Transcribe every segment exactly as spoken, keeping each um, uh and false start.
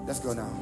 Let's go now.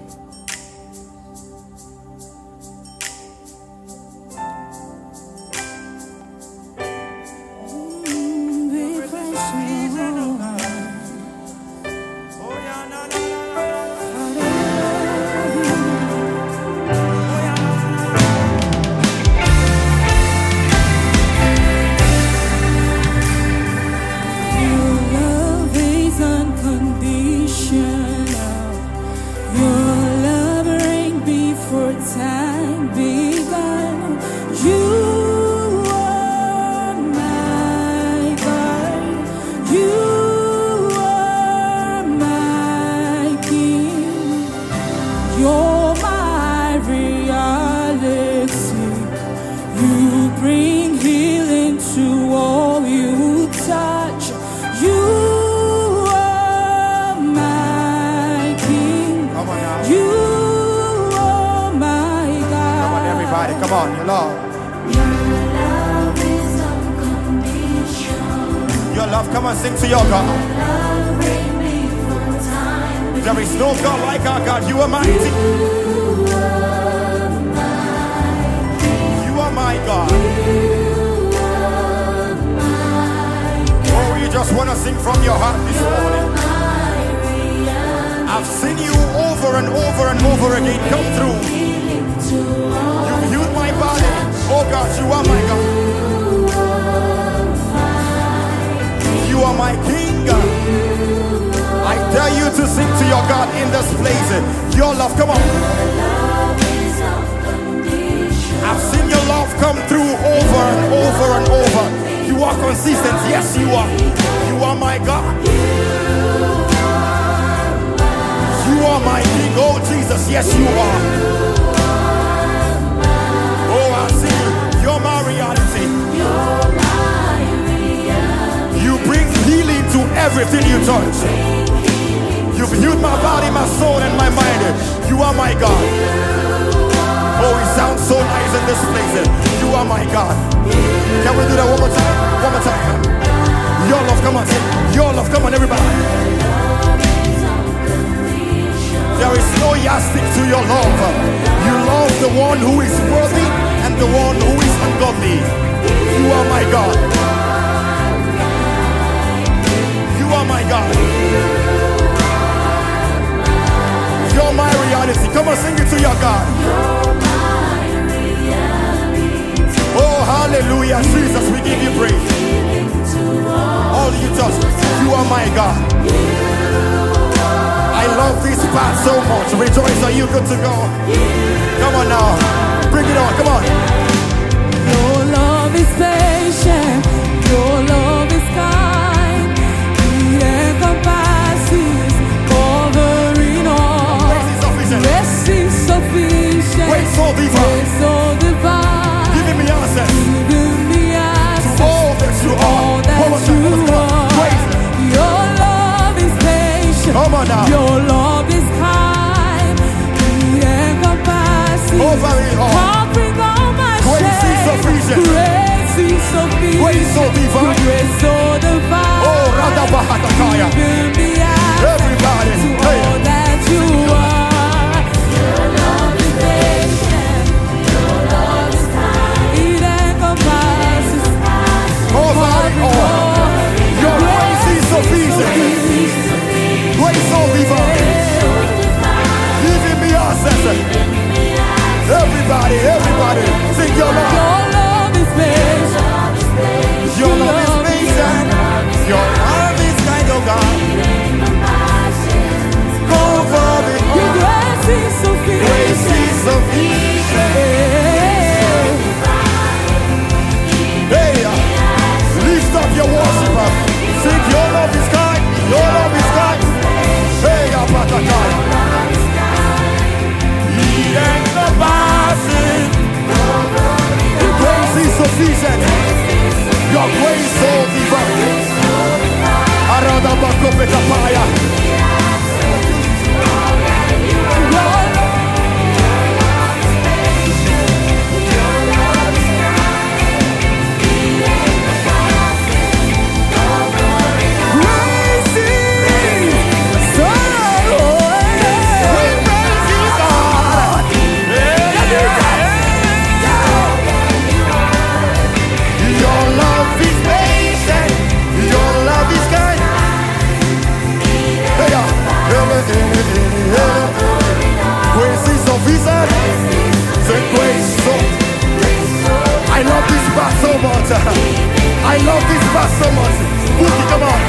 Come on, your love. Your love is unconditional. Your love, come on, sing to your God. Love bring me from time. There is no God like our God. You are mighty. You are my King. You are my God. You are my God. Oh, you just want to sing from your heart this morning. I've seen you over and over and over again come through. You've healed my body. Oh God, you are my God. You are my King. I dare you to sing to your God in this place. Your love, come on. I've seen your love come through over and over and over. You are consistent. Yes, you are. You are my God. You are my King. Oh Jesus, yes you are. Oh, I see you. You're my reality. You bring healing to everything you touch. You've healed my body, my soul, and my mind. You are my God. Oh, it sounds so nice in this place. You are my God. Can we do that one more time? One more time. Your love, come on, sing. Your love, come on, everybody. There is no yardstick to your love. You love the one who is worthy and the one who is ungodly. You are my God. You are my God. You're my reality. Come on, sing it to your God. Oh, hallelujah. Jesus, we give you praise. All you touch, you are my God. I love this part so much. Rejoice, are you good to go? Come on now. Bring it on, come on. Your love is patient. Your love is kind. It encompasses, covering all. Grace is sufficient. Grace is sufficient. Grace so divine. Grace so divine. Giving me access Giving me access to all that you are. all that One more time, you come on. Grace. are. Your love is patient. Come on now. Your love is kind. It encompasses, Over it all. covering all my Grace is shame. sufficient. Grace is sufficient. Grace so divine. Grace so divine. Oh, Radabahatakaya. Giving me access Everybody. to Hey. all that you are. Your love is patient. Your love is kind. It encompasses, Over it all. Your grace is sufficient. Grace so divine. Giving me access. Everybody, everybody. Sing your love. your love is patient. Your love is patient. Your love is kind of God. Over it Your all. grace is sufficient. Grace is sufficient. Hey, uh, lift up your worship. uh, Sing your love is kind. Your love is kind. Hey, Apatakai. He ain't the passing. Your grace is sufficient. Your grace so divine. Aradabakopekapaya. Grace is so so much. Bookie, come on.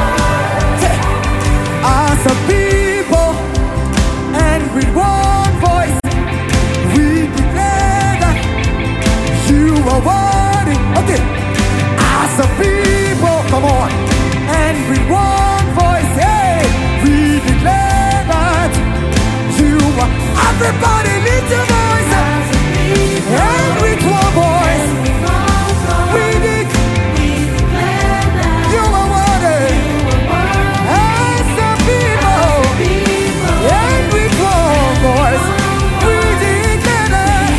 As a people and with one voice, we declare that you are worthy. Okay. As a people, come on, and with one voice, hey, we declare that you are. Everybody lift your voice, and with one voice, we declare you are worthy. As a people, and with one voice, we declare that,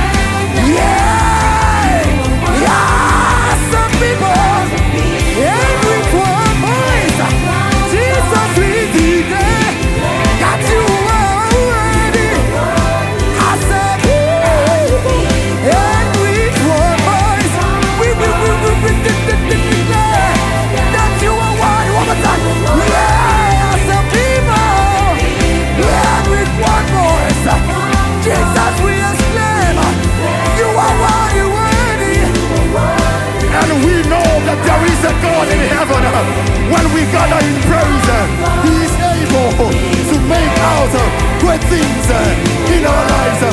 yeah, yeah, as a people, and with one voice, Jesus, we declare that you are worthy. As a people, and with one voice, we will, we will, we declare that you are worthy. One more time, yeah, as a people, and with one voice, Jesus, we exclaim, you are worthy, worthy. And we know that there is a God in heaven. When we gather in praise, He is able to make out great things in our lives.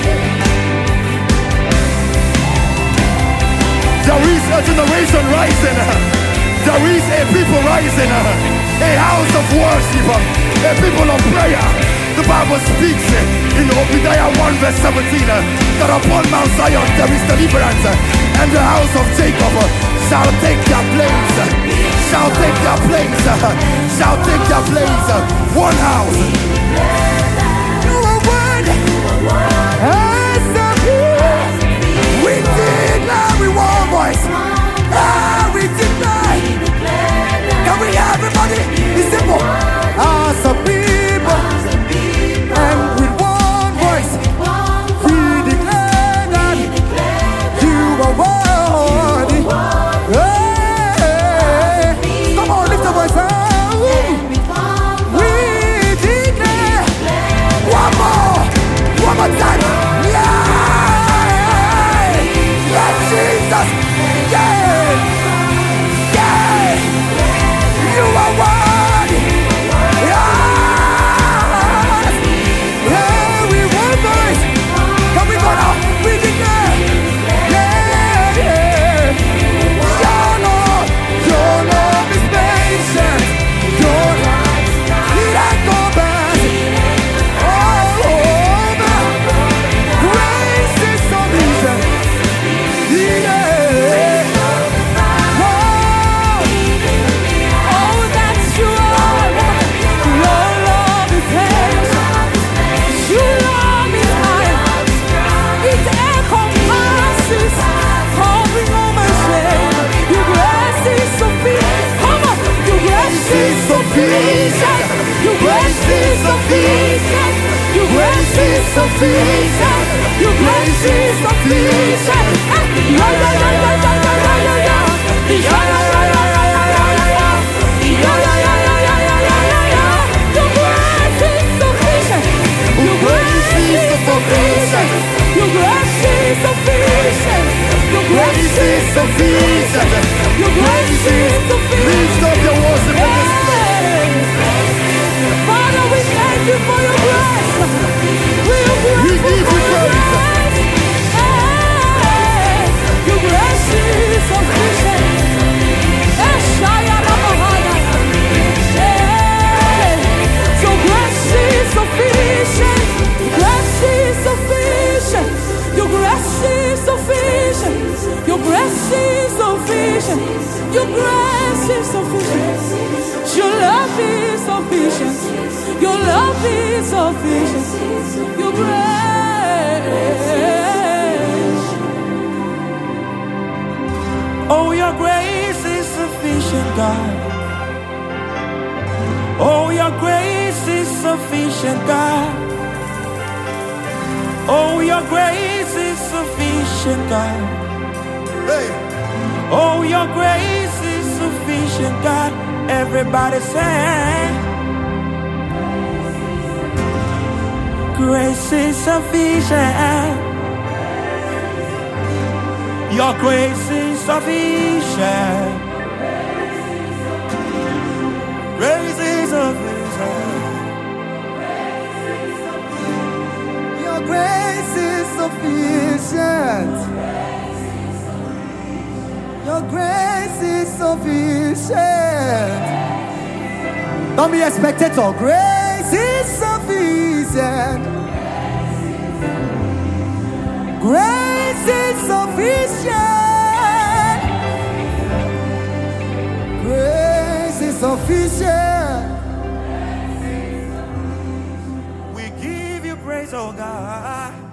There is a generation rising. There is a people rising. A house of worship. A people of prayer. The Bible speaks in Obadiah one verse seventeen that upon Mount Zion there is deliverance, and the house of Jacob shall take their place, shall take their place, shall take their place. One house. You are worthy. As a people, we declare with one voice. Ah, we declare. Can we everybody? It's simple. As a people, and with one voice, we declare that you are worthy. Hey, come on, lift the voice. Ah, we declare one more, one more time. Yeah, yes, Jesus. Yeah, yeah, you are worthy. Yes, yeah, we one voice. Can we go now? We declare. Yeah, yeah. Your love, your love is patient. Your love, it ain't go back. Oh, grace is sufficient. Yeah. Whoa. Oh, that's you are. Your love is patient. Your love is high. It encompasses every moment. Your grace is sufficient. Come on, your grace is sufficient. Your grace is sufficient. Your grace is sufficient. Your grace is sufficient. Yeah, yeah, yeah, yeah, yeah, yeah, yeah, yeah. Yeah, yeah, yeah, yeah, yeah, yeah, yeah, yeah. Yeah, yeah, yeah, yeah, yeah, yeah, yeah, yeah. Your grace is sufficient. Your grace is sufficient. Your grace is sufficient. Your grace is sufficient. Your grace is sufficient. Lift up your worship in this place. Father, we thank you for your grace. We are We grateful give you for your praise. grace. Hey, your grace is sufficient. Eh, Shaya Ramahaya. Hey, your grace is sufficient. Grace is sufficient. Your grace is sufficient. Your grace is sufficient. Your grace is sufficient. Your love is sufficient. Your love is sufficient. Your grace. Oh, your grace is sufficient, God. Oh, your grace is sufficient, God. Oh, your grace is sufficient, God. Hey, Oh, your grace is sufficient, God. Everybody say, grace is sufficient. Your grace is sufficient. sufficient. Don't be a spectator. Grace is sufficient. Grace is sufficient. Grace is sufficient. We give you praise, oh God.